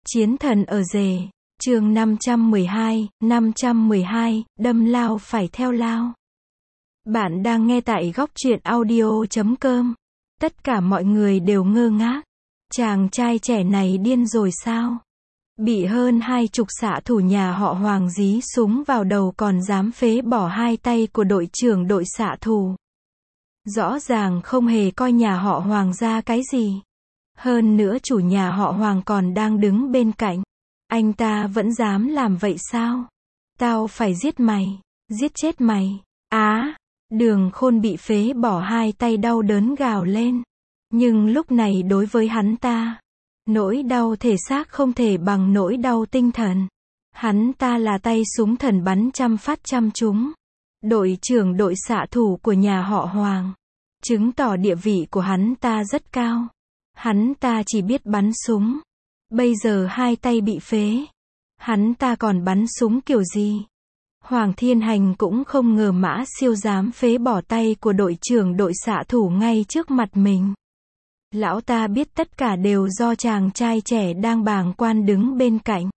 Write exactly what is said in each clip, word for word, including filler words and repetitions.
Chiến thần ở rể, chương năm trăm mười hai, năm trăm mười hai, đâm lao phải theo lao. Bạn đang nghe tại góc truyện audio chấm com. Tất cả mọi người đều ngơ ngác. Chàng trai trẻ này điên rồi sao? Bị hơn hai chục xạ thủ nhà họ Hoàng dí súng vào đầu còn dám phế bỏ hai tay của đội trưởng đội xạ thủ. Rõ ràng không hề coi nhà họ Hoàng ra cái gì. Hơn nữa chủ nhà họ Hoàng còn đang đứng bên cạnh. Anh ta vẫn dám làm vậy sao? Tao phải giết mày, giết chết mày. Á, Đường Khôn bị phế bỏ hai tay đau đớn gào lên. Nhưng lúc này đối với hắn ta, nỗi đau thể xác không thể bằng nỗi đau tinh thần. Hắn ta là tay súng thần bắn trăm phát trăm trúng. Đội trưởng đội xạ thủ của nhà họ Hoàng. Chứng tỏ địa vị của hắn ta rất cao. Hắn ta chỉ biết bắn súng. Bây giờ hai tay bị phế. Hắn ta còn bắn súng kiểu gì? Hoàng Thiên Hành cũng không ngờ Mã Siêu dám phế bỏ tay của đội trưởng đội xạ thủ ngay trước mặt mình. Lão ta biết tất cả đều do chàng trai trẻ đang bàng quan đứng bên cạnh.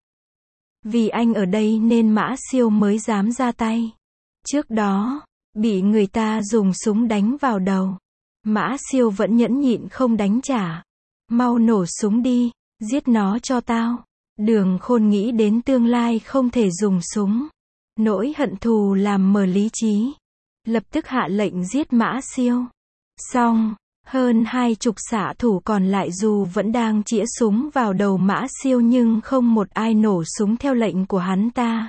Vì anh ở đây nên Mã Siêu mới dám ra tay. Trước đó, bị người ta dùng súng đánh vào đầu. Mã Siêu vẫn nhẫn nhịn không đánh trả. Mau nổ súng đi, giết nó cho tao. Đường Khôn nghĩ đến tương lai không thể dùng súng. Nỗi hận thù làm mờ lý trí. Lập tức hạ lệnh giết Mã Siêu. Xong, hơn hai chục xạ thủ còn lại dù vẫn đang chĩa súng vào đầu Mã Siêu nhưng không một ai nổ súng theo lệnh của hắn ta.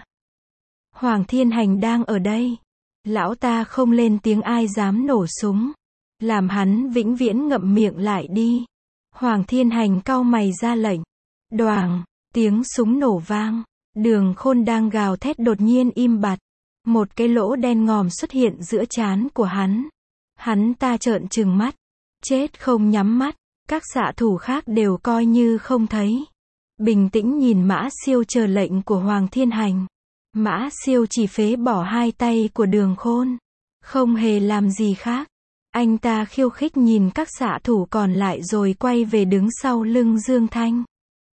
Hoàng Thiên Hành đang ở đây. Lão ta không lên tiếng ai dám nổ súng. Làm hắn vĩnh viễn ngậm miệng lại đi. Hoàng Thiên Hành cau mày ra lệnh. Đoàng, tiếng súng nổ vang. Đường Khôn đang gào thét đột nhiên im bặt. Một cái lỗ đen ngòm xuất hiện giữa trán của hắn. Hắn ta trợn trừng mắt. Chết không nhắm mắt. Các xạ thủ khác đều coi như không thấy. Bình tĩnh nhìn Mã Siêu chờ lệnh của Hoàng Thiên Hành. Mã Siêu chỉ phế bỏ hai tay của Đường Khôn. Không hề làm gì khác. Anh ta khiêu khích nhìn các xạ thủ còn lại rồi quay về đứng sau lưng Dương Thanh.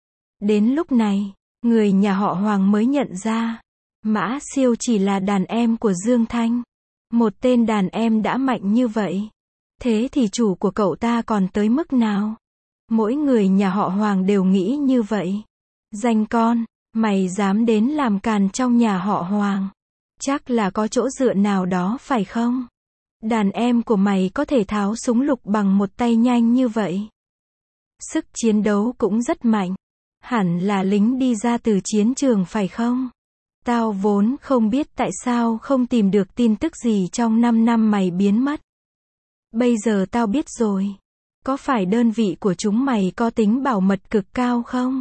Đến lúc này, người nhà họ Hoàng mới nhận ra, Mã Siêu chỉ là đàn em của Dương Thanh. Một tên đàn em đã mạnh như vậy. Thế thì chủ của cậu ta còn tới mức nào? Mỗi người nhà họ Hoàng đều nghĩ như vậy. Danh con, mày dám đến làm càn trong nhà họ Hoàng. Chắc là có chỗ dựa nào đó phải không? Đàn em của mày có thể tháo súng lục bằng một tay nhanh như vậy. Sức chiến đấu cũng rất mạnh. Hẳn là lính đi ra từ chiến trường phải không? Tao vốn không biết tại sao không tìm được tin tức gì trong năm năm mày biến mất. Bây giờ tao biết rồi. Có phải đơn vị của chúng mày có tính bảo mật cực cao không?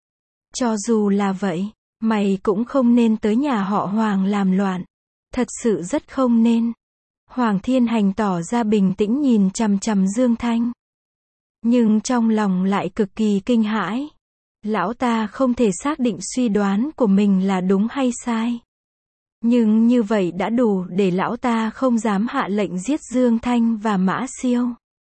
Cho dù là vậy, mày cũng không nên tới nhà họ Hoàng làm loạn. Thật sự rất không nên. Hoàng Thiên Hành tỏ ra bình tĩnh nhìn chằm chằm Dương Thanh. Nhưng trong lòng lại cực kỳ kinh hãi. Lão ta không thể xác định suy đoán của mình là đúng hay sai. Nhưng như vậy đã đủ để lão ta không dám hạ lệnh giết Dương Thanh và Mã Siêu.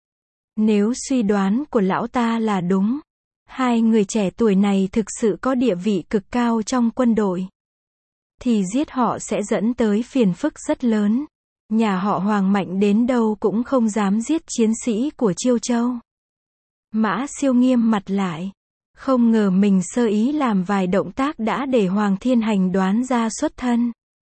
Nếu suy đoán của lão ta là đúng, hai người trẻ tuổi này thực sự có địa vị cực cao trong quân đội, thì giết họ sẽ dẫn tới phiền phức rất lớn. Nhà họ Hoàng mạnh đến đâu cũng không dám giết chiến sĩ của Chiêu Châu. Mã Siêu nghiêm mặt lại. Không ngờ mình sơ ý làm vài động tác đã để Hoàng Thiên Hành đoán ra xuất thân.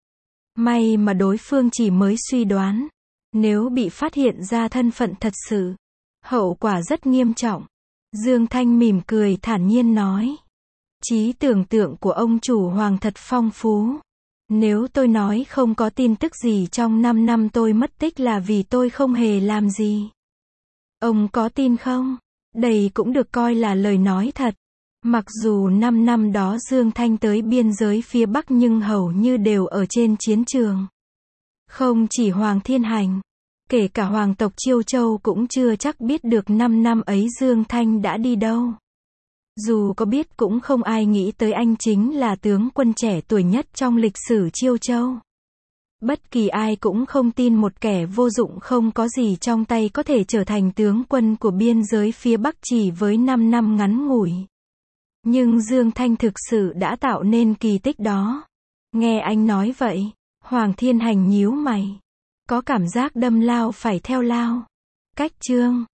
May mà đối phương chỉ mới suy đoán. Nếu bị phát hiện ra thân phận thật sự, hậu quả rất nghiêm trọng. Dương Thanh mỉm cười thản nhiên nói. Trí tưởng tượng của ông chủ Hoàng thật phong phú. Nếu tôi nói không có tin tức gì trong năm năm tôi mất tích là vì tôi không hề làm gì. Ông có tin không? Đây cũng được coi là lời nói thật. Mặc dù năm năm đó Dương Thanh tới biên giới phía Bắc nhưng hầu như đều ở trên chiến trường. Không chỉ Hoàng Thiên Hành, kể cả hoàng tộc Chiêu Châu cũng chưa chắc biết được năm năm ấy Dương Thanh đã đi đâu. Dù có biết cũng không ai nghĩ tới anh chính là tướng quân trẻ tuổi nhất trong lịch sử Chiêu Châu. Bất kỳ ai cũng không tin một kẻ vô dụng không có gì trong tay có thể trở thành tướng quân của biên giới phía Bắc chỉ với năm năm ngắn ngủi. Nhưng Dương Thanh thực sự đã tạo nên kỳ tích đó. Nghe anh nói vậy, Hoàng Thiên Hành nhíu mày. Có cảm giác đâm lao phải theo lao. Cách chương